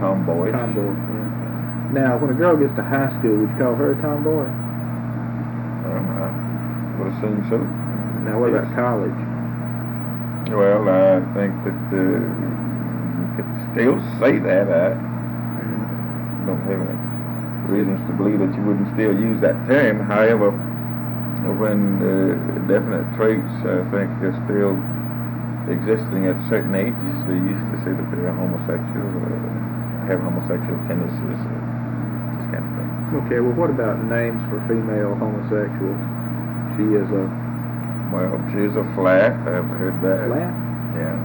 tomboy. Tomboy, yeah. Now, when a girl gets to high school, would you call her a tomboy? I would assume so. Now, what Yes. about college? Well, I think that you could still say that. I don't have any reasons to believe that you wouldn't still use that term. However, when definite traits, I think, are still existing at certain ages, they used to say that they are homosexual, have homosexual tendencies, this kind of thing. Okay, well, what about names for female homosexuals? She is a... Well, she's a flat. I've heard that. Flat? Yeah.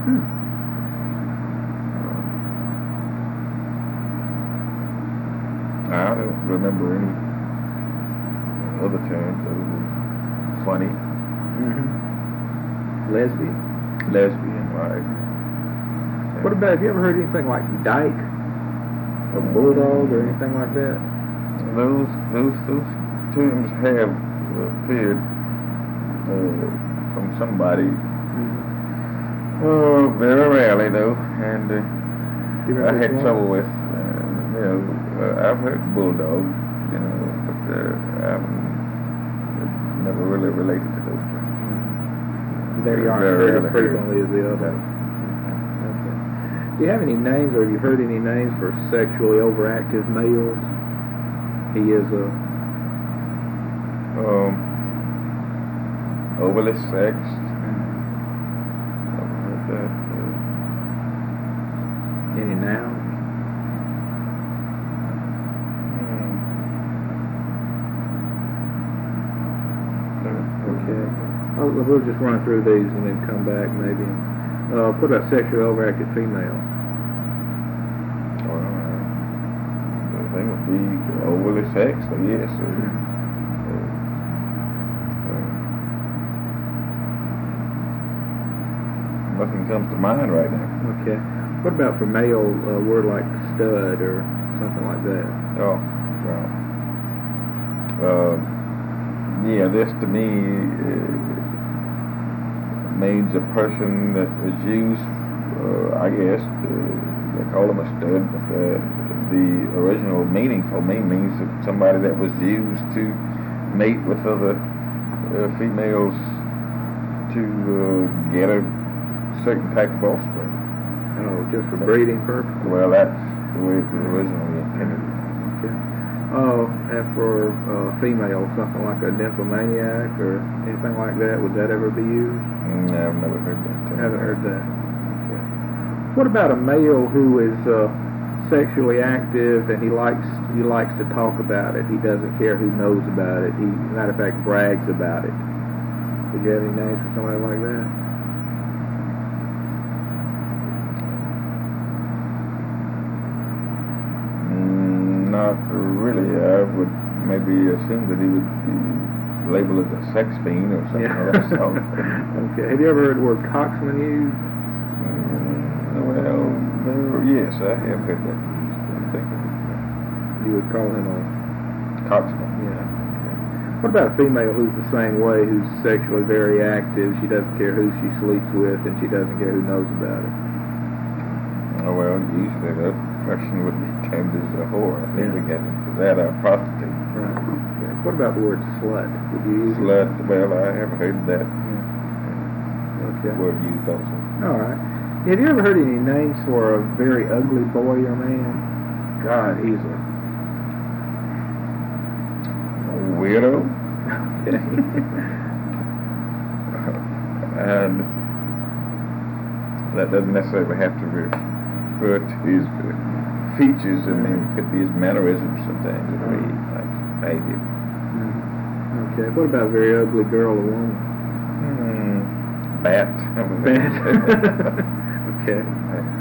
I don't remember any other terms other than funny. Lesbian. Lesbian, right. What about, have you ever heard anything like dyke? Or bulldog or anything like that? Those terms have appeared from somebody. Oh, very rarely though, and I had trouble with, I've heard bulldog, but I've never really related to those terms. They aren't very frequently as the other. Okay. Do you have any names, or have you heard any names for sexually overactive males? He is a... overly sexed. Any nouns? Okay. We'll just run through these and then come back maybe. What about sexually overactive female? Well, the thing would be overly sexed, yes. Nothing comes to mind right now. Okay. What about for male, a word like stud or something like that? Oh, well. Yeah, this to me means a person that is used, I guess, they call them a stud, but the original meaning for me means that somebody that was used to mate with other females to get a certain type of offspring. Oh, just for breeding purposes? Well, that's the way it was originally intended. Okay. And for female, something like a nymphomaniac or anything like that, would that ever be used? No, I've never heard that term. Haven't heard that. Okay. What about a male who is sexually active and he likes to talk about it? He doesn't care who knows about it. He, matter of fact, brags about it. Would you have any names for somebody like that? Not really. I would maybe assume that he would be labeled as a sex fiend or something of that sort. Okay. Have you ever heard the word coxman used? Well, yes, I have heard that used. I think You would call him a coxman. Yeah. Okay. What about a female who's the same way, who's sexually very active? She doesn't care who she sleeps with, and she doesn't care who knows about it. Oh, well, usually that person would be termed as a whore. I think we get into that, a prostitute. Right. Okay. What about the word slut? Would you use Slut, well, I have heard that Okay. word used also. All right. Have you ever heard any names for a very ugly boy or man? God, he's a weirdo? Okay. And that doesn't necessarily have to refer to his features. I mean, it could be his mannerisms sometimes, the way he likes behavior. Okay. What about a very ugly girl or woman? Bat. Bat. Okay.